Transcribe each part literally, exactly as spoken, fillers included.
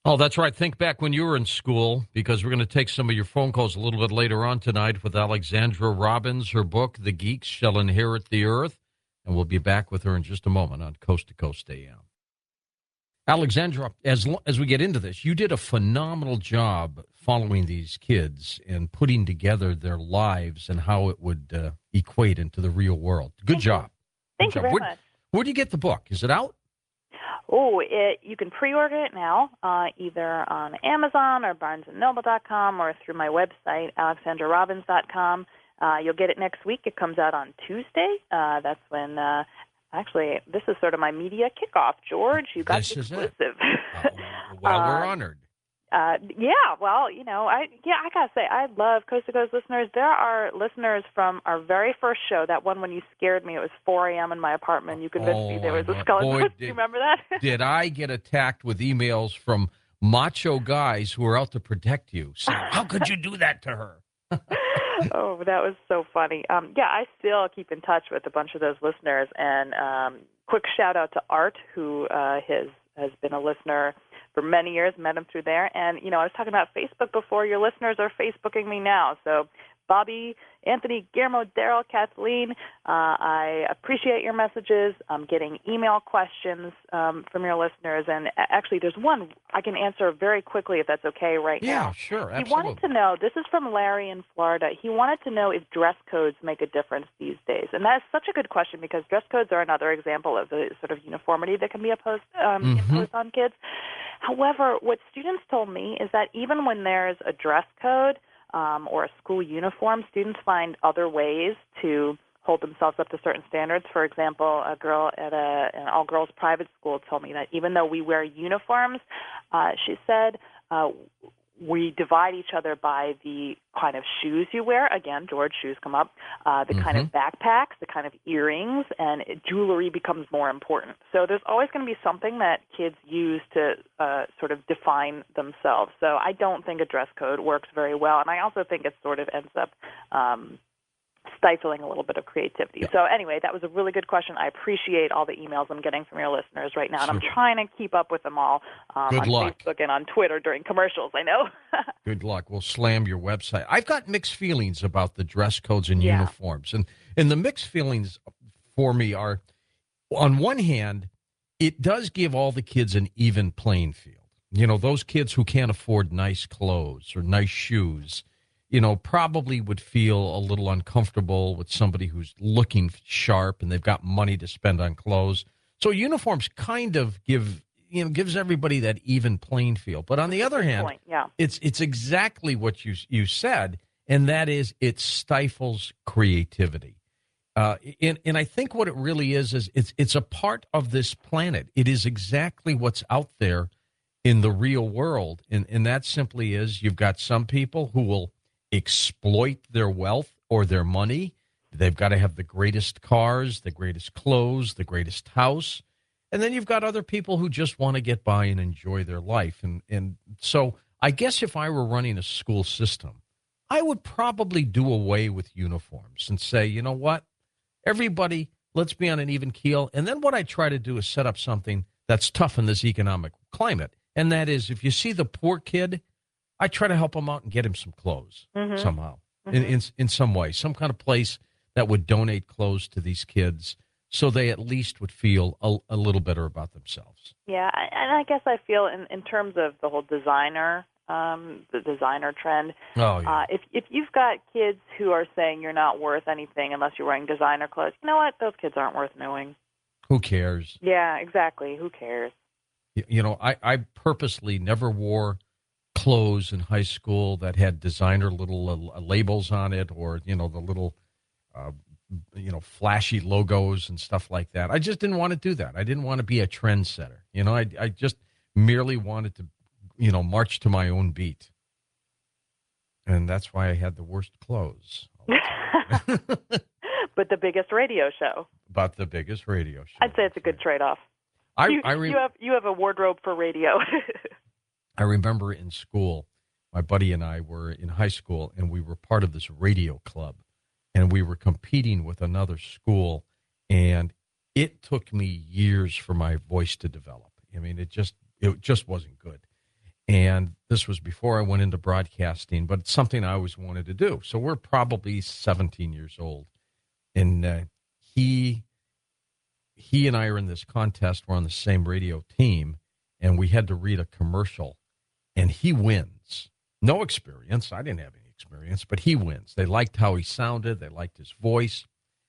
Oh, that's right. Think back when you were in school, because we're going to take some of your phone calls a little bit later on tonight with Alexandra Robbins, her book, The Geeks Shall Inherit the Earth. And we'll be back with her in just a moment on Coast to Coast A M. Alexandra, as as we get into this, you did a phenomenal job following these kids and putting together their lives and how it would uh, equate into the real world. Good Thank job. You. Thank Good you job. very Where, much. Where do you get the book? Is it out? Oh, it, you can pre-order it now, uh, either on Amazon or barnes and noble dot com or through my website, alexandra robbins dot com. Uh, you'll get it next week. It comes out on Tuesday. Uh, that's when, uh, actually, this is sort of my media kickoff, George. You got This the is exclusive. it. Uh, well, we're um, honored. Uh, yeah, well, you know, I yeah, I gotta say, I love Coast to Coast listeners. There are listeners from our very first show, that one when you scared me. It was four a.m. in my apartment. You convinced oh, me there was I a know. skeleton. Boy, Do did, you remember that? did I get attacked with emails from macho guys who are out to protect you, saying, how could you do that to her? Oh, that was so funny. Um, yeah, I still keep in touch with a bunch of those listeners. And um, quick shout out to Art, who uh, has has been a listener for many years, met him through there. And, you know, I was talking about Facebook before. Your listeners are Facebooking me now. So Bobby, Anthony, Guillermo, Daryl, Kathleen, uh, I appreciate your messages. I'm getting email questions um, from your listeners. And actually, there's one I can answer very quickly if that's okay right yeah, now. Yeah, sure, absolutely. He wanted to know, this is from Larry in Florida, he wanted to know if dress codes make a difference these days. And that is such a good question, because dress codes are another example of the sort of uniformity that can be opposed, um, mm-hmm. imposed on kids. However, what students told me is that even when there's a dress code um, or a school uniform, students find other ways to hold themselves up to certain standards. For example, a girl at a, an all-girls private school told me that even though we wear uniforms, uh, she said, uh, we divide each other by the kind of shoes you wear. Again, George, shoes come up. Uh, the mm-hmm. kind of backpacks, the kind of earrings, and jewelry becomes more important. So there's always going to be something that kids use to uh, sort of define themselves. So I don't think a dress code works very well, and I also think it sort of ends up um, stifling a little bit of creativity. Yeah. So anyway, that was a really good question. I appreciate all the emails I'm getting from your listeners right now, and I'm trying to keep up with them all um, good on luck. Facebook and on Twitter during commercials, I know. Good luck. We'll slam your website. I've got mixed feelings about the dress codes and yeah. uniforms. And, and the mixed feelings for me are, on one hand, it does give all the kids an even playing field. You know, those kids who can't afford nice clothes or nice shoes, you know, probably would feel a little uncomfortable with somebody who's looking sharp and they've got money to spend on clothes. So uniforms kind of give, you know, gives everybody that even playing field. But on the other hand, point. Yeah. it's it's exactly what you you said, and that is it stifles creativity. Uh, and, and I think what it really is is it's it's a part of this planet. It is exactly what's out there in the real world, and and that simply is you've got some people who will exploit their wealth or their money. They've got to have the greatest cars, the greatest clothes, the greatest house. And then you've got other people who just want to get by and enjoy their life. And, and so I guess if I were running a school system, I would probably do away with uniforms and say, you know what, everybody, let's be on an even keel. And then what I try to do is set up something that's tough in this economic climate. And that is, if you see the poor kid, I try to help him out and get him some clothes mm-hmm. somehow, mm-hmm. in, in in some way, some kind of place that would donate clothes to these kids so they at least would feel a, a little better about themselves. Yeah, and I guess I feel in, in terms of the whole designer, um, the designer trend, oh, yeah. uh, if, if you've got kids who are saying you're not worth anything unless you're wearing designer clothes, you know what? Those kids aren't worth knowing. Who cares? Yeah, exactly. Who cares? You, you know, I, I purposely never wore clothes in high school that had designer little uh, labels on it, or you know the little uh, you know flashy logos and stuff like that. I just didn't want to do that. I didn't want to be a trendsetter. You know, I I just merely wanted to you know march to my own beat, and that's why I had the worst clothes. But the biggest radio show. But the biggest radio show. I'd say it's a good trade-off. I, you, I re- you have you have a wardrobe for radio. I remember in school, my buddy and I were in high school, and we were part of this radio club, and we were competing with another school, and it took me years for my voice to develop. I mean, it just it just wasn't good. And this was before I went into broadcasting, but it's something I always wanted to do. So we're probably seventeen years old. And uh, he he and I are in this contest. We're on the same radio team, and we had to read a commercial, and he wins. No experience. I didn't have any experience, but he wins. They liked how he sounded. They liked his voice.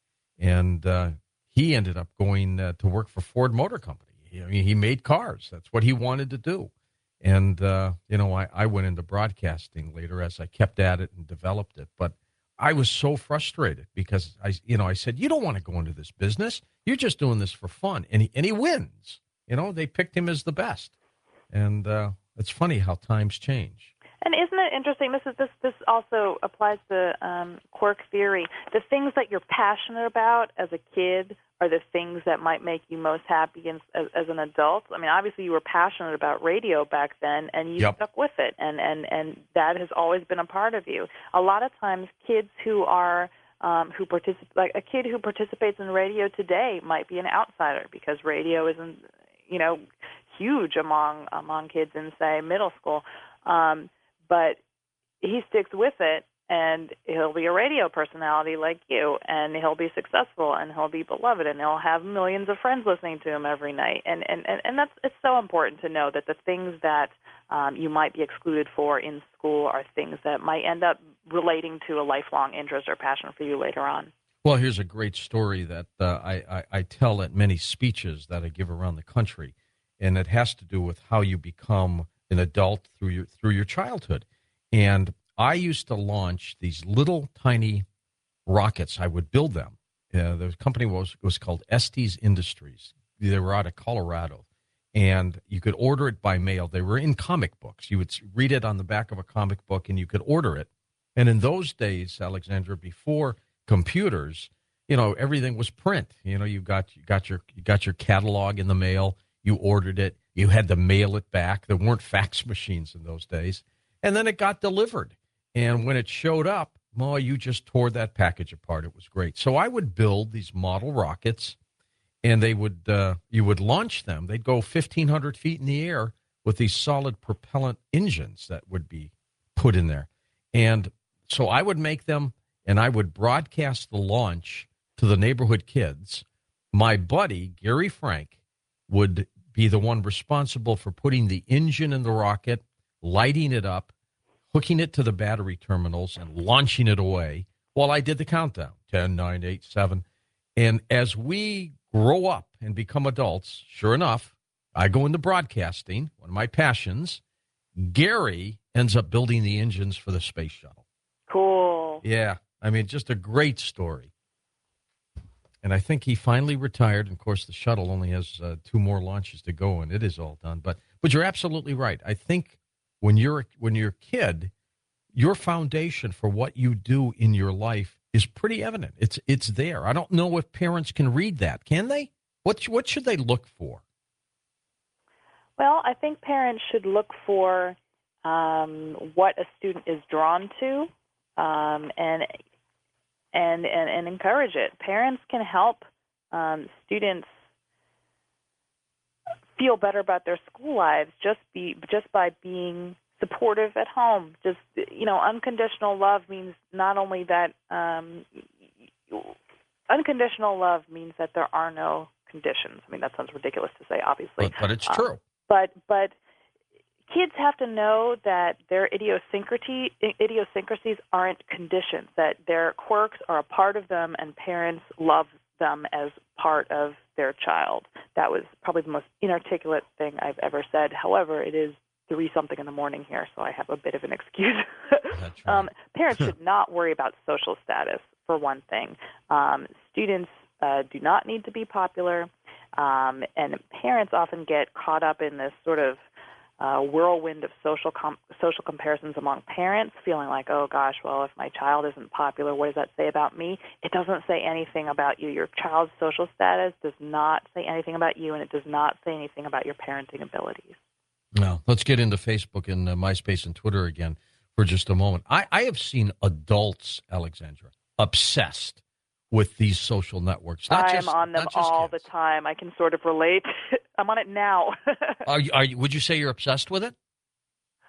And uh, he ended up going uh, to work for Ford Motor Company. He, I mean, he made cars. That's what he wanted to do. And, uh, you know, I, I went into broadcasting later as I kept at it and developed it. But I was so frustrated because, I, you know, I said, you don't want to go into this business. You're just doing this for fun. And he, and he wins. You know, they picked him as the best. And uh, it's funny how times change. And isn't it interesting? This is this this also applies to um, quirk theory. The things that you're passionate about as a kid are the things that might make you most happy as, as, as an adult. I mean, obviously, you were passionate about radio back then, and you Yep. stuck with it, and, and, and that has always been a part of you. A lot of times, kids who are um, who participate, like a kid who participates in radio today, might be an outsider because radio isn't, you know, huge among among kids in, say, middle school. Um, But he sticks with it, and he'll be a radio personality like you, and he'll be successful, and he'll be beloved, and he'll have millions of friends listening to him every night. And and, and, and that's it's so important to know that the things that um, you might be excluded for in school are things that might end up relating to a lifelong interest or passion for you later on. Well, here's a great story that uh, I, I, I tell at many speeches that I give around the country, and it has to do with how you become an adult through your through your childhood. And I used to launch these little tiny rockets. I would build them. Uh, the company was was called Estes Industries. They were out of Colorado, and you could order it by mail. They were in comic books. You would read it on the back of a comic book, and you could order it. And in those days, Alexandra, before computers, you know, everything was print. You know, you got you got your you got your catalog in the mail. You ordered it. You had to mail it back. There weren't fax machines in those days. And then it got delivered. And when it showed up, well, you just tore that package apart. It was great. So I would build these model rockets, and they would uh, you would launch them. They'd go fifteen hundred feet in the air with these solid propellant engines that would be put in there. And so I would make them, and I would broadcast the launch to the neighborhood kids. My buddy, Gary Frank, would be the one responsible for putting the engine in the rocket, lighting it up, hooking it to the battery terminals, and launching it away while I did the countdown, ten, nine, eight, seven. And as we grow up and become adults, sure enough, I go into broadcasting, one of my passions. Gary ends up building the engines for the space shuttle. Cool. Yeah, I mean, just a great story. And I think he finally retired. And of course, the shuttle only has uh, two more launches to go, and it is all done. But but you're absolutely right. I think when you're when you're a kid, your foundation for what you do in your life is pretty evident. It's it's there. I don't know if parents can read that. Can they? What what should they look for? Well, I think parents should look for um, what a student is drawn to, um, and. And, and, and encourage it. Parents can help um, students feel better about their school lives just be just by being supportive at home. Just you know, unconditional love means not only that um, unconditional love means that there are no conditions. I mean, that sounds ridiculous to say, obviously, But, but it's um, true. But but. Kids have to know that their idiosyncrasy, idiosyncrasies aren't conditions, that their quirks are a part of them, and parents love them as part of their child. That was probably the most inarticulate thing I've ever said. However, it is three-something in the morning here, so I have a bit of an excuse. That's right. um, parents should not worry about social status, for one thing. Um, students uh, do not need to be popular, um, and parents often get caught up in this sort of Uh, whirlwind of social com- social comparisons among parents, feeling like, oh gosh, well, if my child isn't popular, what does that say about me? It doesn't say anything about you. Your child's social status does not say anything about you, and it does not say anything about your parenting abilities. Now, let's get into Facebook and uh, MySpace and Twitter again for just a moment. I, I have seen adults, Alexandra, obsessed with these social networks. Not I'm just, on them not just all kids. the time. I can sort of relate. I'm on it now. Are you, are you, would you say you're obsessed with it?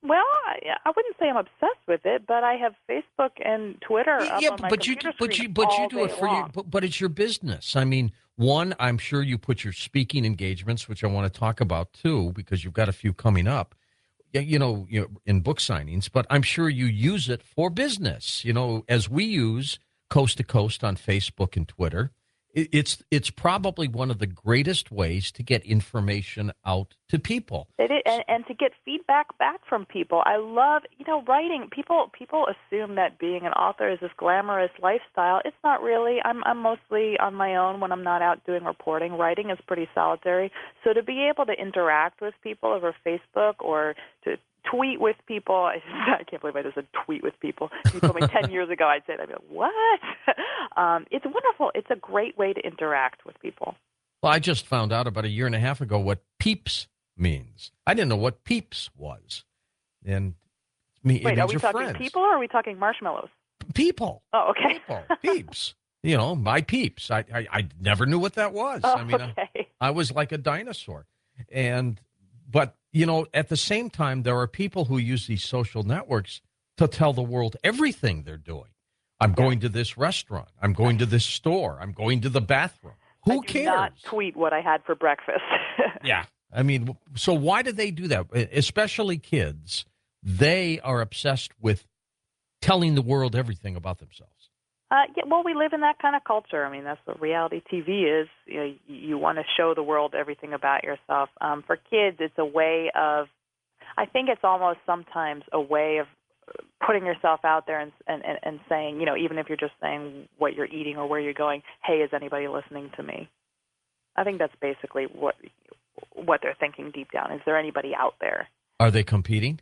Well, I, I wouldn't say I'm obsessed with it, but I have Facebook and Twitter up Yeah, on my but you do, computer but screen you but you all do day it for your long. but, but it's your business. I mean, one, I'm sure you put your speaking engagements, which I want to talk about too, because you've got a few coming up. Yeah, you know, you know, in book signings, but I'm sure you use it for business. You know, as we use Coast to Coast on Facebook and Twitter, it, it's it's probably one of the greatest ways to get information out to people. It is, and, and to get feedback back from people. I love, you know, writing. People people assume that being an author is this glamorous lifestyle. It's not really. I'm I'm mostly on my own when I'm not out doing reporting. Writing is pretty solitary. So to be able to interact with people over Facebook or to tweet with people, I, I can't believe I just said tweet with people. If you told me ten years ago I'd say that, I'd be like, what? um, it's wonderful. It's a great way to interact with people. Well, I just found out about a year and a half ago what peeps means. I didn't know what peeps was. And me, it Wait, are means we your talking friends. people or are we talking marshmallows? People. Oh, okay. People. Peeps. You know, my peeps. I, I, I never knew what that was. Oh, I mean, okay. I, I was like a dinosaur. And, but, you know, at the same time, there are people who use these social networks to tell the world everything they're doing. I'm Yeah. going to this restaurant. I'm going to this store. I'm going to the bathroom. Who I do cares? not tweet what I had for breakfast. Yeah. I mean, so why do they do that? Especially kids. They are obsessed with telling the world everything about themselves. Uh, yeah, well, we live in that kind of culture. I mean, that's what reality T V is. You know, you, you want to show the world everything about yourself. Um, for kids, it's a way of, I think it's almost sometimes a way of putting yourself out there and, and, and saying, you know, even if you're just saying what you're eating or where you're going, hey, is anybody listening to me? I think that's basically what what they're thinking deep down. Is there anybody out there? Are they competing?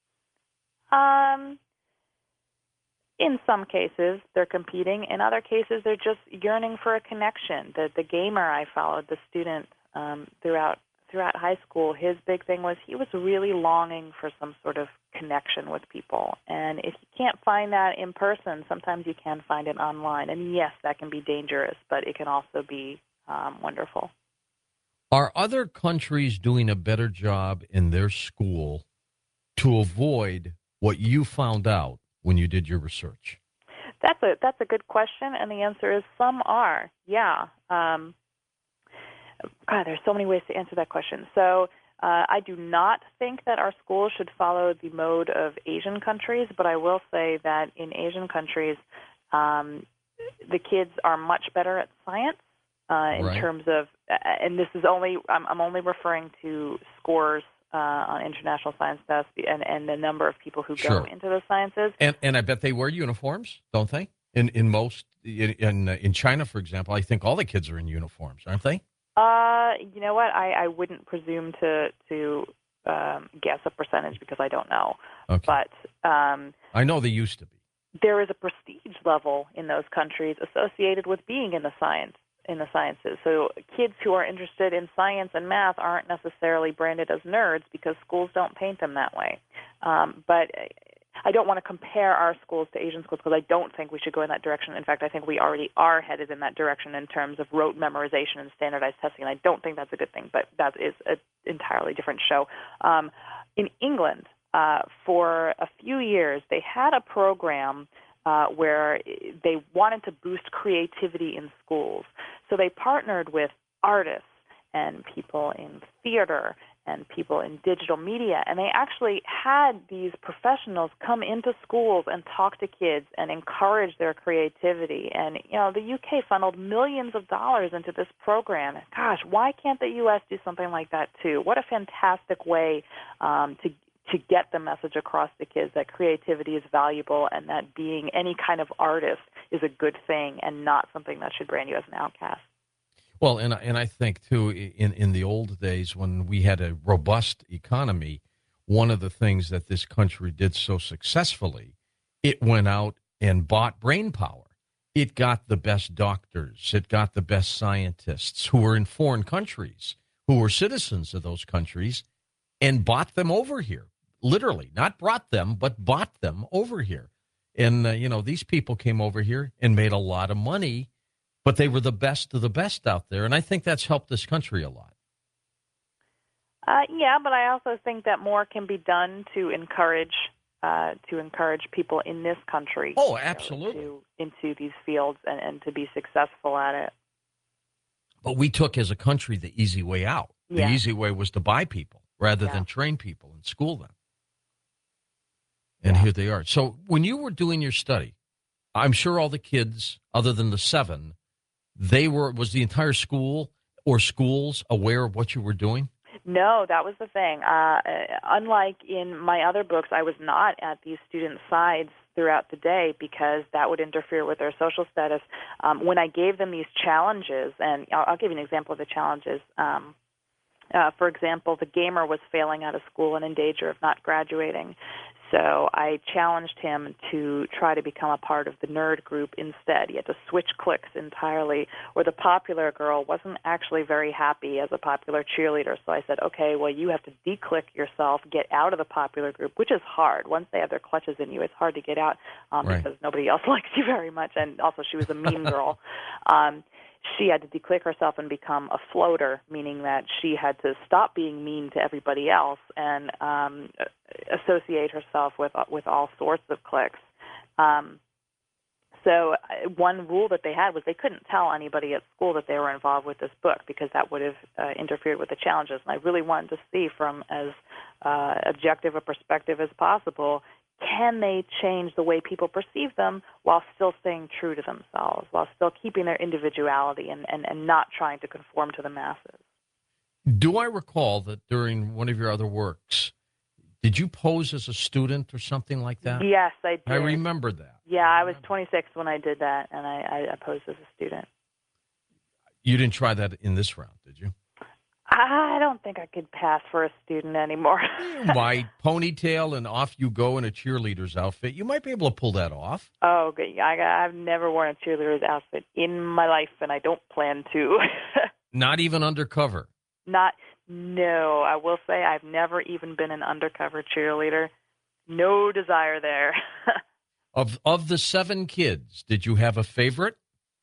Um, in some cases, they're competing. In other cases, they're just yearning for a connection. The the gamer I followed, the student um, throughout throughout high school, his big thing was he was really longing for some sort of connection with people. And if you can't find that in person, sometimes you can find it online. And yes, that can be dangerous, but it can also be um, wonderful. Are other countries doing a better job in their school to avoid what you found out when you did your research? That's a that's a good question, and the answer is some are. Yeah. Um, God, there's so many ways to answer that question. So uh, I do not think that our schools should follow the mode of Asian countries, but I will say that in Asian countries, um, the kids are much better at science uh, in Right. terms of, uh, and this is only, I'm, I'm only referring to scores uh, on international science tests and, and the number of people who Sure. go into the sciences. And and I bet they wear uniforms, don't they? In in most in in, uh, in China, for example, I think all the kids are in uniforms, aren't they? Uh, you know what? I, I wouldn't presume to to um, guess a percentage because I don't know. Okay. But um, I know they used to be. there is a prestige level in those countries associated with being in the science in the sciences. So kids who are interested in science and math aren't necessarily branded as nerds because schools don't paint them that way. Um, but I don't want to compare our schools to Asian schools because I don't think we should go in that direction. In fact, I think we already are headed in that direction in terms of rote memorization and standardized testing, and I don't think that's a good thing, but that is an entirely different show. Um, in England, uh, for a few years, they had a program uh, where they wanted to boost creativity in schools. So they partnered with artists and people in theater and people in digital media, and they actually had these professionals come into schools and talk to kids and encourage their creativity. And, you know, the U K funneled millions of dollars into this program. Gosh, why can't the U S do something like that too? What a fantastic way um, to to get the message across to kids that creativity is valuable and that being any kind of artist is a good thing and not something that should brand you as an outcast. Well, and and I think too, in in the old days when we had a robust economy, one of the things that this country did so successfully, it went out and bought brain power. It got the best doctors, it got the best scientists who were in foreign countries, who were citizens of those countries, and bought them over here. Literally, not brought them, but bought them over here. And uh, you know, these people came over here and made a lot of money. But they were the best of the best out there, and I think that's helped this country a lot. Uh, yeah, but I also think that more can be done to encourage uh, to encourage people in this country, Oh, you know, absolutely. into into these fields and, and to be successful at it. But we took as a country the easy way out. The Yeah, easy way was to buy people rather yeah, than train people and school them. And yeah. here they are. So when you were doing your study, I'm sure all the kids, other than the seven, they were, was the entire school or schools aware of what you were doing? No, that was the thing. Uh, unlike in my other books, I was not at these students' sides throughout the day because that would interfere with their social status. Um, when I gave them these challenges, and I'll, I'll give you an example of the challenges. Um, Uh, for example, the gamer was failing out of school and in danger of not graduating. So I challenged him to try to become a part of the nerd group instead. He had to switch cliques entirely. Or the popular girl wasn't actually very happy as a popular cheerleader. So I said, okay, well, you have to declick yourself, get out of the popular group, which is hard. Once they have their clutches in you, it's hard to get out um, Right. because nobody else likes you very much. And also she was a mean girl. Um, she had to declick herself and become a floater, meaning that she had to stop being mean to everybody else and um, associate herself with with all sorts of cliques. Um, so uh, one rule that they had was they couldn't tell anybody at school that they were involved with this book because that would have uh, interfered with the challenges. And I really wanted to see from as uh, objective a perspective as possible, can they change the way people perceive them while still staying true to themselves, while still keeping their individuality and, and, and not trying to conform to the masses? Do I recall that during one of your other works, did you pose as a student or something like that? Yes, I did. I remember that. Yeah, I was twenty-six when I did that, and I, I posed as a student. You didn't try that in this round, did you? I don't think I could pass for a student anymore. You might. Ponytail and off you go in a cheerleader's outfit. You might be able to pull that off. Oh, good. I, I've never worn a cheerleader's outfit in my life, and I don't plan to. Not even undercover. Not, no. I will say I've never even been an undercover cheerleader. No desire there. Of of the seven kids, did you have a favorite?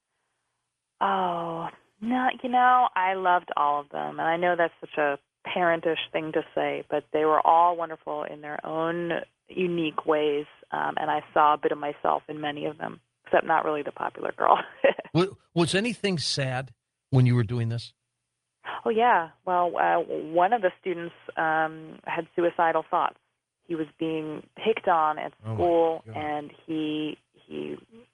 Oh, no, you know, I loved all of them. And I know that's such a parentish thing to say, but they were all wonderful in their own unique ways. Um, and I saw a bit of myself in many of them, except not really the popular girl. Was, was anything sad when you were doing this? Oh, yeah. Well, uh, one of the students um, had suicidal thoughts. He was being picked on at Oh, my school, God. and he he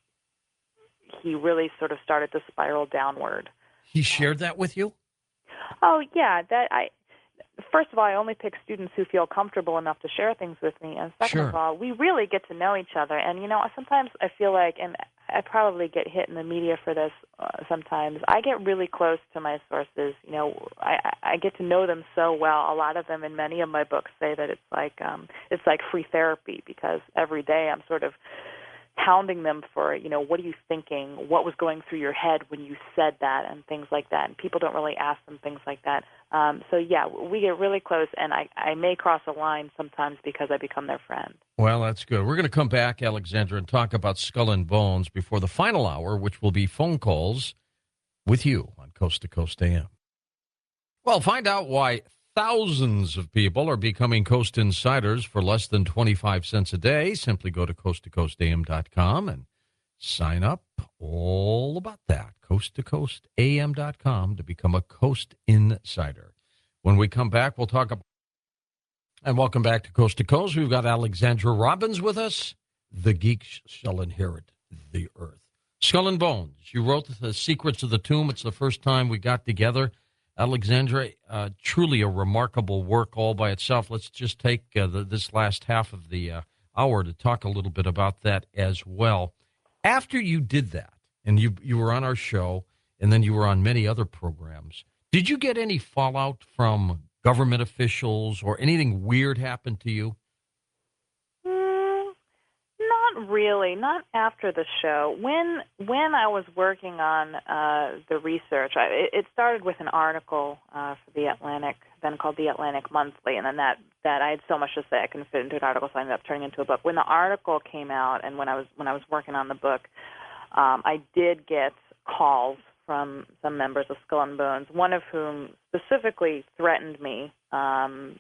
he really sort of started to spiral downward. He shared that with you? Oh, yeah. That I first of all, I only pick students who feel comfortable enough to share things with me, and second Sure. of all, we really get to know each other. And you know, sometimes I feel like, and I probably get hit in the media for this uh, sometimes. I get really close to my sources. You know, I, I get to know them so well. A lot of them, in many of my books, say that it's like um, it's like free therapy because every day I'm sort of hounding them for, you know, what are you thinking? What was going through your head when you said that, and things like that. And people don't really ask them things like that. Um, so yeah, we get really close, and I, I may cross a line sometimes because I become their friend. Well, that's good. We're going to come back, Alexandra, and talk about Skull and Bones before the final hour, which will be phone calls with you on Coast to Coast A M. Well, find out why thousands of people are becoming Coast Insiders for less than twenty-five cents a day. Simply go to coast to coast a m dot com and sign up. All about that. coast to coast a m dot com to become a Coast Insider. When we come back, we'll talk about. And welcome back to Coast to Coast. We've got Alexandra Robbins with us. The geeks shall inherit the earth. Skull and Bones. You wrote The Secrets of the Tomb. It's the first time we got together. Alexandra, uh, truly a remarkable work all by itself. Let's just take uh, the, this last half of the uh, hour to talk a little bit about that as well. After you did that, and you you were on our show, and then you were on many other programs, did you get any fallout from government officials or anything weird happen to you? Mm, not really. Not after the show. When when I was working on uh, the research, I, it, it started with an article uh, for the Atlantic, then called the Atlantic Monthly, and then that, that I had so much to say I couldn't fit into an article, so I ended up turning it into a book. When the article came out, and when I was when I was working on the book, um, I did get calls from some members of Skull and Bones, one of whom specifically threatened me um,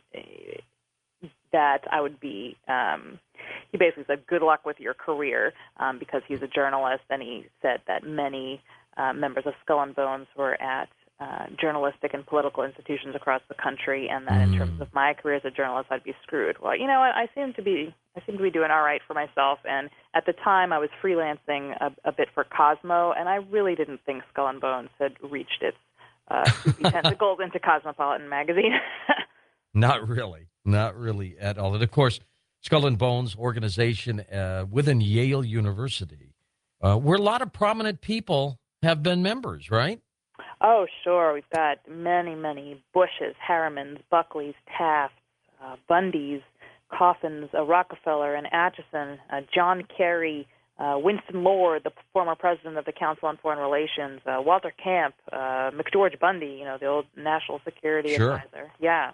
that I would be. Um, he basically said, "Good luck with your career," um, because he's a journalist, and he said that many uh, members of Skull and Bones were at uh, journalistic and political institutions across the country, and that Mm. in terms of my career as a journalist, I'd be screwed. Well, you know what? I seem to be. I seem to be doing all right for myself, and at the time, I was freelancing a, a bit for Cosmo, and I really didn't think Skull and Bones had reached its uh, creepy tentacles into Cosmopolitan magazine. Not really. Not really at all. And, of course, Skull and Bones organization uh, within Yale University, uh, where a lot of prominent people have been members, right? Oh, sure. We've got many, many Bushes, Harrimans, Buckleys, Tafts, uh, Bundys, Coffins, uh, Rockefeller, and Atchison, uh, John Kerry, uh, Winston Lord, the former president of the Council on Foreign Relations, uh, Walter Camp, uh, McGeorge Bundy, you know, the old national security Sure. advisor. Yeah.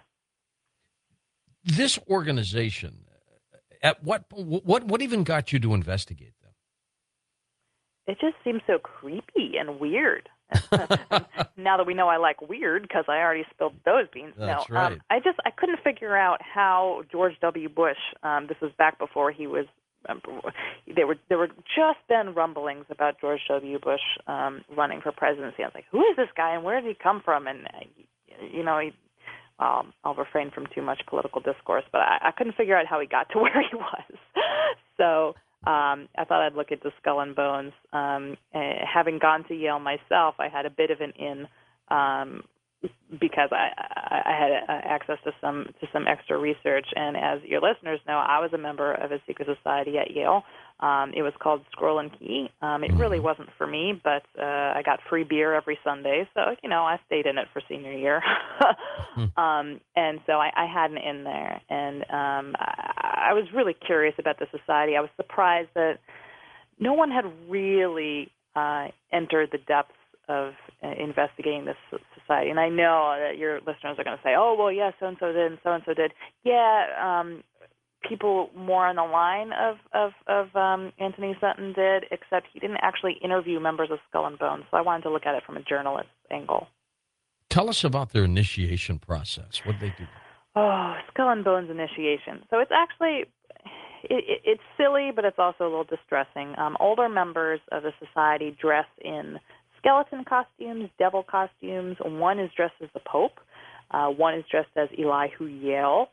This organization, at what what what even got you to investigate them? It just seems so creepy and weird. And now that we know I like weird because I already spilled those beans. That's no, right. um, I just I couldn't figure out how George W. Bush. Um, this was back before he was. Um, there were there were just then rumblings about George W. Bush um, running for presidency. I was like, who is this guy and where did he come from? And uh, you know, he, um, I'll refrain from too much political discourse, but I, I couldn't figure out how he got to where he was. So. Um, I thought I'd look into Skull and Bones. Um, uh, having gone to Yale myself, I had a bit of an in um, because I, I, I had uh, access to some to some extra research. And as your listeners know, I was a member of a secret society at Yale. Um, it was called Scroll and Key. Um, it really wasn't for me, but uh, I got free beer every Sunday, so you know I stayed in it for senior year. um, and so I, I had an in there, and um, I, I was really curious about the society. I was surprised that no one had really uh, entered the depths of uh, investigating this society. And I know that your listeners are going to say, "Oh, well, yeah, so and so did, and so and so did." Yeah. Um, people more on the line of, of, of um, Anthony Sutton did, except he didn't actually interview members of Skull and Bones. So I wanted to look at it from a journalist angle. Tell us about their initiation process. What did they do? Oh, Skull and Bones initiation. So it's actually, it, it, it's silly, but it's also a little distressing. Um, older members of the society dress in skeleton costumes, devil costumes. One is dressed as the Pope. Uh, one is dressed as Elihu Yale.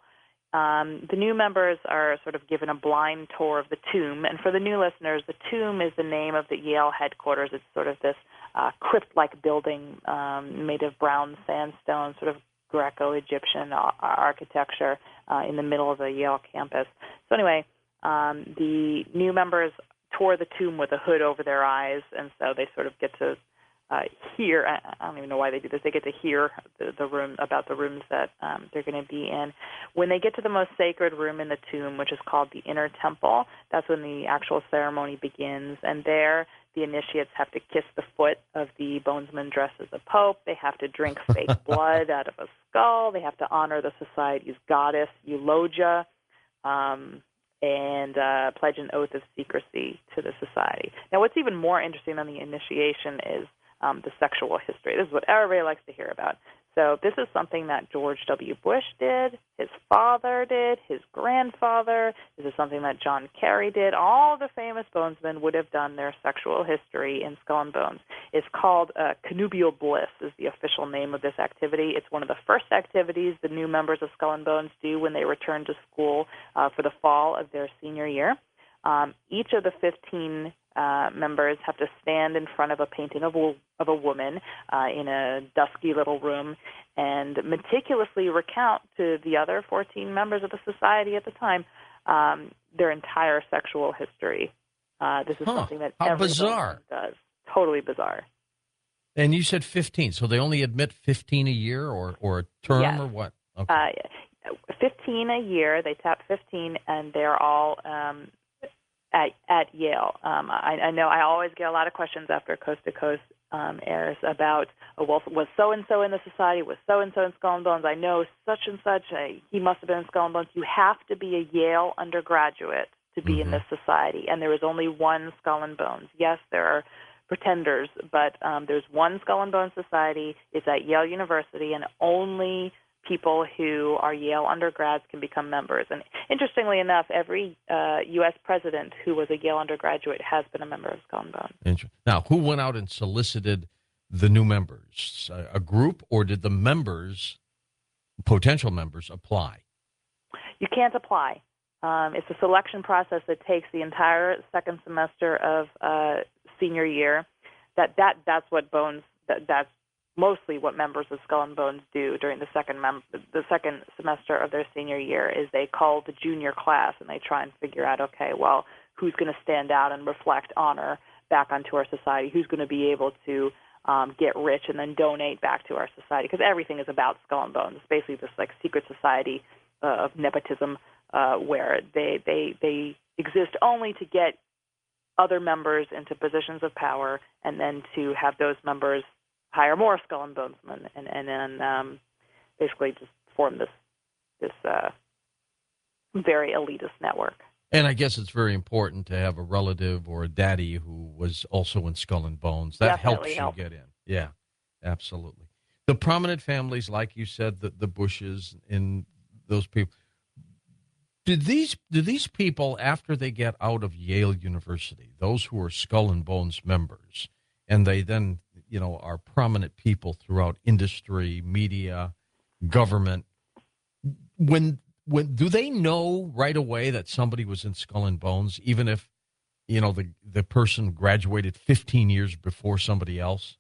Um, the new members are sort of given a blind tour of the tomb. And for the new listeners, the tomb is the name of the Yale headquarters. It's sort of this uh, crypt-like building um, made of brown sandstone, sort of Greco-Egyptian ar- architecture uh, in the middle of the Yale campus. So anyway, um, the new members tour the tomb with a hood over their eyes, and so they sort of get to Uh, hear, I don't even know why they do this, they get to hear the, the room, about the rooms that um, they're going to be in. When they get to the most sacred room in the tomb, which is called the Inner Temple, that's when the actual ceremony begins. And there, the initiates have to kiss the foot of the bonesman dressed as a pope. They have to drink fake blood out of a skull. They have to honor the society's goddess, Eulogia, um, and uh, pledge an oath of secrecy to the society. Now, what's even more interesting on the initiation is Um, the sexual history. This is what everybody likes to hear about. So this is something that George W. Bush did, his father did, his grandfather. This is something that John Kerry did. All the famous bonesmen would have done their sexual history in Skull and Bones. It's called uh, connubial bliss is the official name of this activity. It's one of the first activities the new members of Skull and Bones do when they return to school uh, for the fall of their senior year. Um, each of the fifteen uh, members have to stand in front of a painting of a, of a woman uh, in a dusky little room and meticulously recount to the other fourteen members of the society at the time um, their entire sexual history. Uh, this is Huh, something that how every bizarre. bonesman does. Totally bizarre. And you said fifteen, so they only admit fifteen a year or, or a term Yes. or what? Okay. Uh, fifteen a year. They tap fifteen, and they're all um, at at Yale. Um, I, I know I always get a lot of questions after Coast to Coast um, airs about, oh, well, was so-and-so in the society? Was so-and-so in Skull and Bones? I know such and such. Uh, he must have been in Skull and Bones. You have to be a Yale undergraduate to be Mm-hmm. in this society, and there is only one Skull and Bones. Yes, there are pretenders, but um, there's one Skull and Bones society. It's at Yale University, and only people who are Yale undergrads can become members. And interestingly enough, every uh, U S president who was a Yale undergraduate has been a member of Skull and Bones. Now, who went out and solicited the new members? A, a group, or did the members, potential members, apply? You can't apply. Um, it's a selection process that takes the entire second semester of uh, senior year. That that that's what Bones. That, that's mostly what members of Skull and Bones do during the second mem- the second semester of their senior year. Is they call the junior class and they try and figure out, okay, well, who's going to stand out and reflect honor back onto our society? Who's going to be able to um, get rich and then donate back to our society? Because everything is about Skull and Bones. It's basically this like secret society uh, of nepotism uh, where they they they exist only to get other members into positions of power, and then to have those members hire more Skull and Bonesmen, and and then um, basically just form this this uh, very elitist network. And I guess it's very important to have a relative or a daddy who was also in Skull and Bones. That Definitely helps you helps. get in. Yeah, absolutely. The prominent families, like you said, the, the Bushes and those people. Did these do these people, after they get out of Yale University, those who are Skull and Bones members, and they then, you know, are prominent people throughout industry, media, government, when when do they know right away that somebody was in Skull and Bones, even if, you know, the the person graduated fifteen years before somebody else?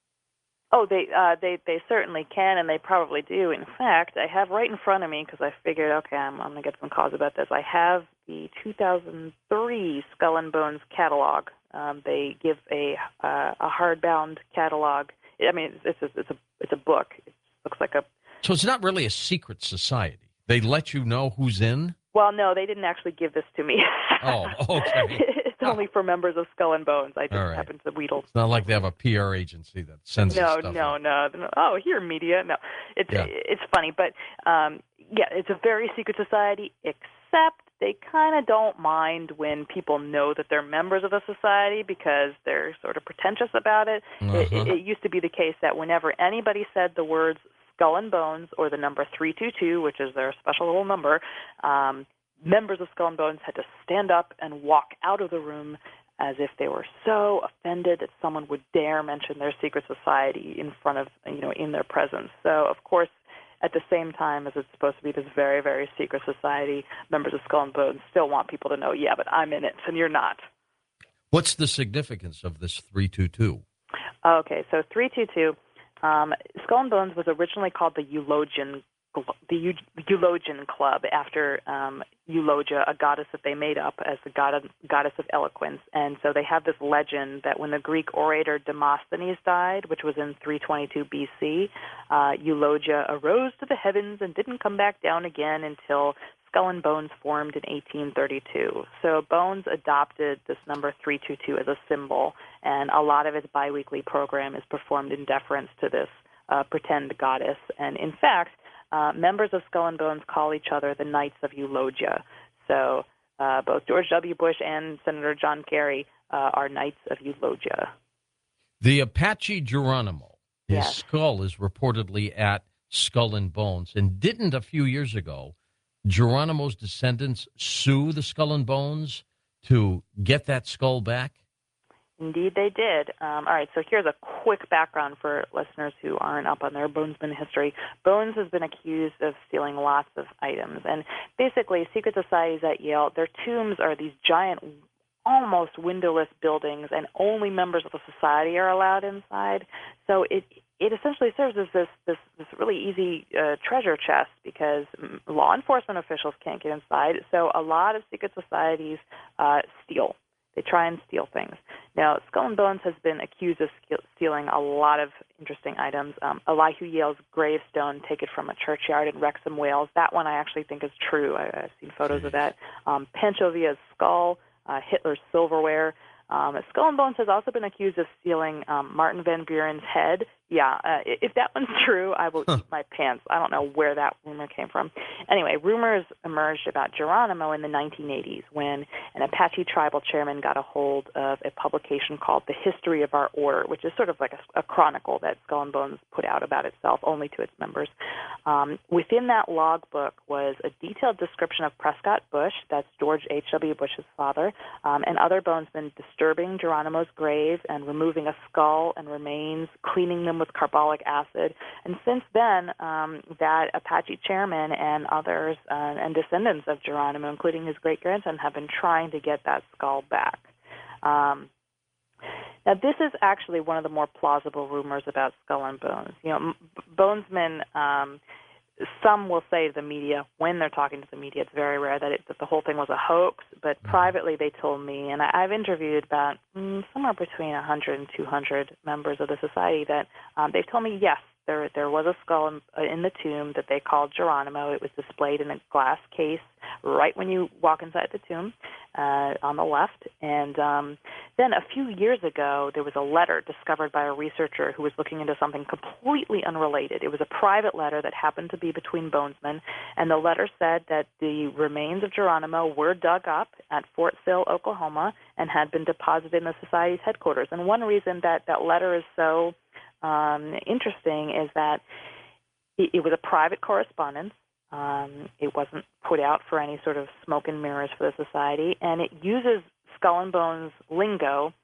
Oh, they uh, they they certainly can, and they probably do. In fact, I have right in front of me, because I figured, okay, I'm, I'm going to get some calls about this. I have the two thousand three Skull and Bones catalog. Um, they give a uh, a hardbound catalog. I mean, it's a, it's a it's a book. It looks like a. So it's not really a secret society. They let you know who's in? Well, no, they didn't actually give this to me. Oh, okay. It's only for members of Skull and Bones. I just All right. happened to wheedle. It's not like they have a P R agency that sends No, this stuff no, out. no, no. Oh, here, media. No, it's Yeah. it's funny, but um, yeah, it's a very secret society. Except they kind of don't mind when people know that they're members of the society because they're sort of pretentious about it. Uh-huh. It, it, it used to be the case that whenever anybody said the words Skull and Bones or the number three two two, which is their special little number, um, members of Skull and Bones had to stand up and walk out of the room as if they were so offended that someone would dare mention their secret society in front of, you know, in their presence. So, of course, at the same time as it's supposed to be this very, very secret society, members of Skull and Bones still want people to know, yeah, but I'm in it, and you're not. What's the significance of this three two two? Okay, so three two two, um, Skull and Bones was originally called the Eulogian the Eulogian Club, after um, Eulogia, a goddess that they made up as the god- goddess of eloquence. And so they have this legend that when the Greek orator Demosthenes died, which was in three twenty-two B C, uh, Eulogia arose to the heavens and didn't come back down again until Skull and Bones formed in eighteen thirty-two. So Bones adopted this number three two two as a symbol, and a lot of its biweekly program is performed in deference to this uh, pretend goddess. And in fact, Uh, members of Skull and Bones call each other the Knights of Eulogia. So uh, both George W. Bush and Senator John Kerry uh, are Knights of Eulogia. The Apache Geronimo, his Yes. skull is reportedly at Skull and Bones. And didn't a few years ago, Geronimo's descendants sue the Skull and Bones to get that skull back? Indeed, they did. Um, all right, so here's a quick background for listeners who aren't up on their Bonesman history. Bones has been accused of stealing lots of items. And basically, secret societies at Yale, their tombs are these giant, almost windowless buildings, and only members of the society are allowed inside. So it it essentially serves as this, this, this really easy uh, treasure chest because law enforcement officials can't get inside. So a lot of secret societies uh, steal. They try and steal things. Now, Skull and Bones has been accused of stealing a lot of interesting items. Um, Elihu Yale's gravestone, take it from a churchyard in Wrexham, Wales. That one I actually think is true. I, I've seen photos Jeez. of that. Um, Pancho Villa's skull, uh, Hitler's silverware. Um, Skull and Bones has also been accused of stealing um, Martin Van Buren's head Yeah, uh, if that one's true, I will Huh. eat my pants. I don't know where that rumor came from. Anyway, rumors emerged about Geronimo in the nineteen eighties when an Apache tribal chairman got a hold of a publication called The History of Our Order, which is sort of like a, a chronicle that Skull and Bones put out about itself, only to its members. Um, within that logbook was a detailed description of Prescott Bush, that's George H W. Bush's father, um, and other bonesmen disturbing Geronimo's grave and removing a skull and remains, cleaning them with carbolic acid. And since then, um, that Apache chairman and others uh, and descendants of Geronimo, including his great-grandson, have been trying to get that skull back. Um, now, this is actually one of the more plausible rumors about Skull and Bones. You know, Bonesmen, um, some will say to the media, when they're talking to the media, it's very rare that, it, that the whole thing was a hoax, but privately they told me, and I, I've interviewed about mm, somewhere between one hundred and two hundred members of the society, that um, they've told me, yes, there there was a skull in, uh, in the tomb that they called Geronimo. It was displayed in a glass case right when you walk inside the tomb uh, on the left. And um, then a few years ago, there was a letter discovered by a researcher who was looking into something completely unrelated. It was a private letter that happened to be between bonesmen, and the letter said that the remains of Geronimo were dug up at Fort Sill, Oklahoma, and had been deposited in the Society's headquarters. And one reason that that letter is so um, interesting is that it, it was a private correspondence. Um, it wasn't put out for any sort of smoke and mirrors for the society, and it uses Skull and Bones lingo,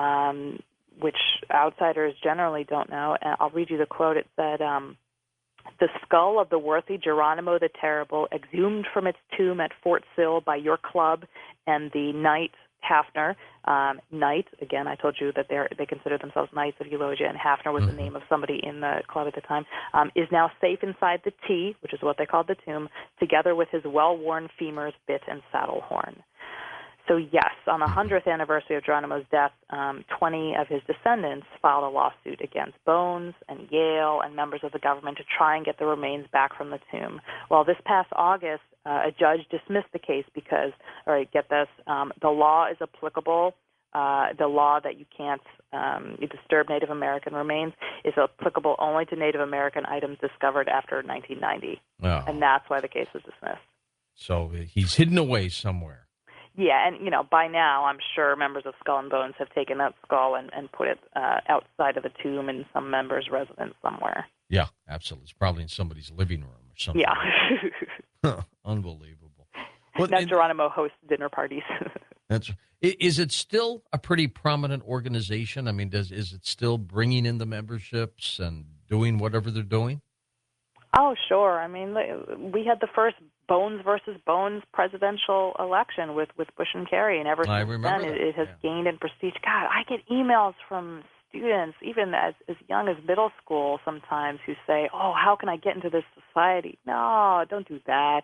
um, which outsiders generally don't know. And I'll read you the quote. It said, um, "The skull of the worthy Geronimo the Terrible, exhumed from its tomb at Fort Sill by your club and the knight Hafner." Um, Knight, again, I told you that they they consider themselves Knights of Eulogia, and Hafner was mm-hmm. the name of somebody in the club at the time, um, is now safe inside the T, which is what they called the tomb, together with his well-worn femurs, bit, and saddle horn. So yes, on the hundredth anniversary of Geronimo's death, um, twenty of his descendants filed a lawsuit against Bones and Yale and members of the government to try and get the remains back from the tomb. Well, this past August, uh, a judge dismissed the case because, all right, get this, um, the law is applicable. Uh, the law that you can't um, you disturb Native American remains is applicable only to Native American items discovered after nineteen ninety. Oh. And that's why the case was dismissed. So he's hidden away somewhere. Yeah, and, you know, by now I'm sure members of Skull and Bones have taken that skull and, and put it uh, outside of the tomb in some member's residence somewhere. Yeah, absolutely. It's probably in somebody's living room or something. Yeah. Unbelievable. Well, now it, Geronimo hosts dinner parties. That's is it still a pretty prominent organization? I mean, does is it still bringing in the memberships and doing whatever they're doing? Oh, sure. I mean, we had the first Bones versus Bones presidential election with, with Bush and Kerry, and ever I since remember then that. it, it has yeah. gained in prestige. God, I get emails from students, even as, as young as middle school sometimes, who say, oh, how can I get into this society? No, don't do that.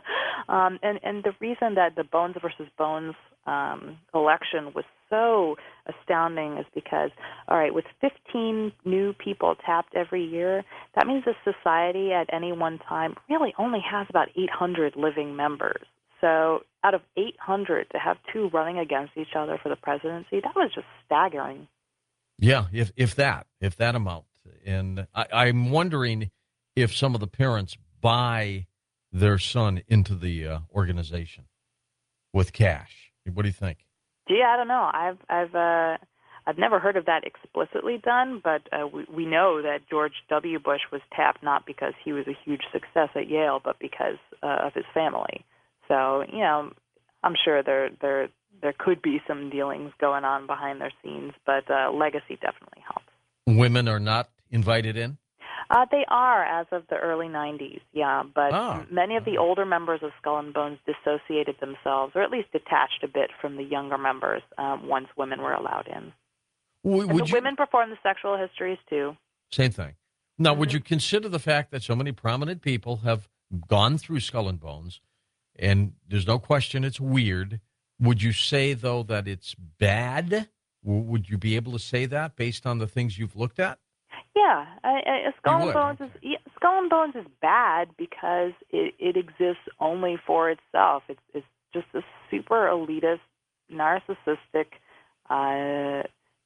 um, and, and the reason that the Bones versus Bones um, election was so astounding is because, all right, with fifteen new people tapped every year, that means the society at any one time really only has about eight hundred living members. So out of eight hundred, to have two running against each other for the presidency, that was just staggering. Yeah, if if that, if that amount. And I, I'm wondering if some of the parents buy their son into the uh, organization with cash. What do you think? Yeah, I don't know. I've I've uh, I've never heard of that explicitly done, but uh, we we know that George W. Bush was tapped not because he was a huge success at Yale, but because uh, of his family. So you know, I'm sure there there there could be some dealings going on behind their scenes, but uh, legacy definitely helps. Women are not invited in? Uh, they are, as of the early nineties, yeah. But oh. many of the older members of Skull and Bones dissociated themselves, or at least detached a bit from the younger members um, once women were allowed in. W- and would the you... women perform the sexual histories, too. Same thing. Now, mm-hmm. would you consider the fact that so many prominent people have gone through Skull and Bones, and there's no question it's weird, would you say, though, that it's bad? W- would you be able to say that based on the things you've looked at? Yeah, I, I, Skull You and would, Bones okay. is yeah, Skull and Bones is bad because it, it exists only for itself. It's it's just a super elitist, narcissistic, uh,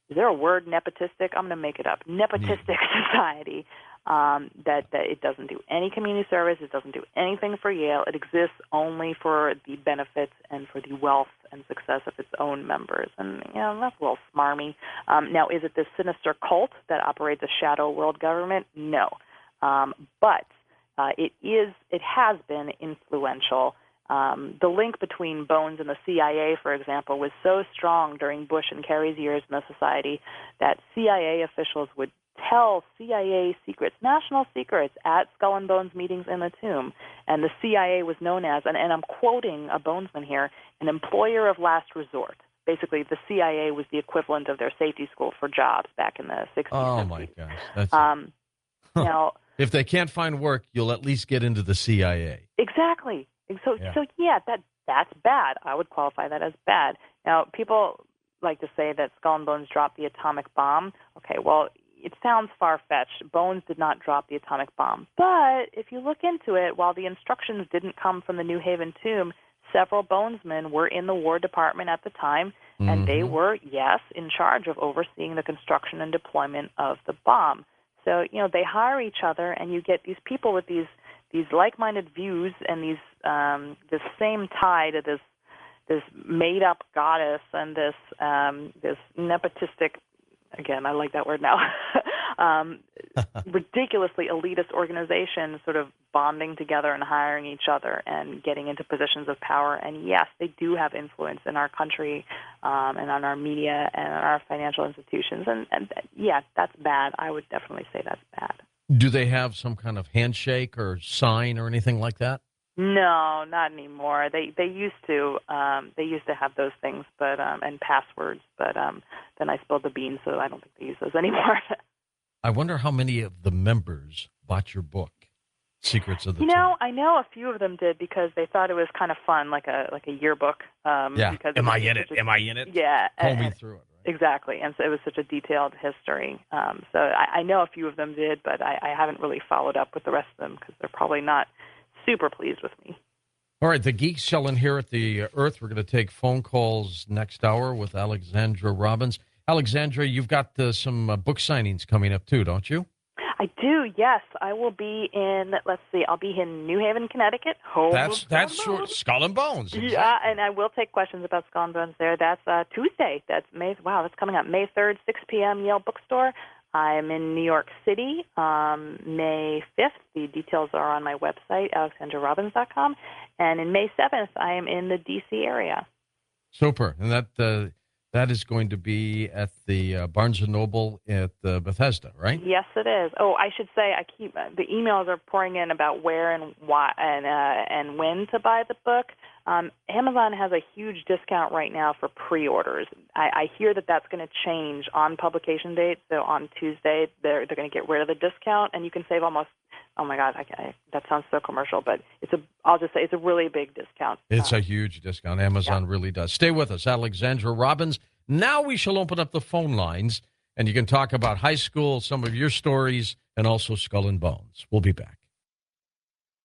is there a word, nepotistic? I'm going to make it up. Nepotistic yeah. society. Um, that, that it doesn't do any community service, it doesn't do anything for Yale. It exists only for the benefits and for the wealth and success of its own members. And, you know, that's a little smarmy. Um, now, is it this sinister cult that operates a shadow world government? No. Um, but uh, it is, it has been influential. Um, the link between Bones and the C I A, for example, was so strong during Bush and Kerry's years in the society that C I A officials would tell C I A secrets, national secrets, at Skull and Bones meetings in the tomb. And the C I A was known as, and, and I'm quoting a Bonesman here, an employer of last resort. Basically, the C I A was the equivalent of their safety school for jobs back in the sixties. Oh, my gosh. That's um, now, if they can't find work, you'll at least get into the C I A. Exactly. So, yeah. so yeah, that that's bad. I would qualify that as bad. Now, people like to say that Skull and Bones dropped the atomic bomb. Okay, well, it sounds far-fetched. Bones did not drop the atomic bomb. But if you look into it, while the instructions didn't come from the New Haven tomb, several Bonesmen were in the War Department at the time, mm-hmm. and they were, yes, in charge of overseeing the construction and deployment of the bomb. So, you know, they hire each other, and you get these people with these these like-minded views and these um, this same tie to this this made-up goddess and this um, this nepotistic. Again, I like that word now. um, ridiculously elitist organization sort of bonding together and hiring each other and getting into positions of power. And yes, they do have influence in our country um, and on our media and on our financial institutions. And, and yeah, that's bad. I would definitely say that's bad. Do they have some kind of handshake or sign or anything like that? No, not anymore. They they used to um, they used to have those things, but um, and passwords. But um, then I spilled the beans, so I don't think they use those anymore. I wonder how many of the members bought your book, Secrets of the You know, Tomb. I know a few of them did because they thought it was kind of fun, like a like a yearbook. Um, yeah. Because Am I in it? A, Am I in it? Yeah. Pull and, me through it. Right? Exactly, and so it was such a detailed history. Um, so I, I know a few of them did, but I, I haven't really followed up with the rest of them because they're probably not super pleased with me. All right, the Geeks Shall Inherit the Earth. We're going to take phone calls next hour with Alexandra Robbins. Alexandra, you've got uh, some uh, book signings coming up too, don't you? I do, yes. I will be in, let's see, I'll be in New Haven, Connecticut. Home that's of that's Skull and short, Skull and Bones. Exactly. Yeah, and I will take questions about Skull and Bones there. That's uh, Tuesday. That's May, wow, that's coming up. May third, six p.m., Yale Bookstore. I'm in New York City, um, May fifth. The details are on my website, alexandra robbins dot com. And in May seventh, I am in the D C area. Super. And that uh, that is going to be at the uh, Barnes and Noble at uh, Bethesda, right? Yes, it is. Oh, I should say, I keep the emails are pouring in about where and why and uh, and when to buy the book. Um, Amazon has a huge discount right now for pre-orders. I, I hear that that's going to change on publication date. So on Tuesday, they're they're going to get rid of the discount, and you can save almost. Oh my God, I, I, that sounds so commercial, but it's a. I'll just say it's a really big discount. It's uh, a huge discount. Amazon yeah. really does. Stay with us, Alexandra Robbins. Now we shall open up the phone lines, and you can talk about high school, some of your stories, and also Skull and Bones. We'll be back.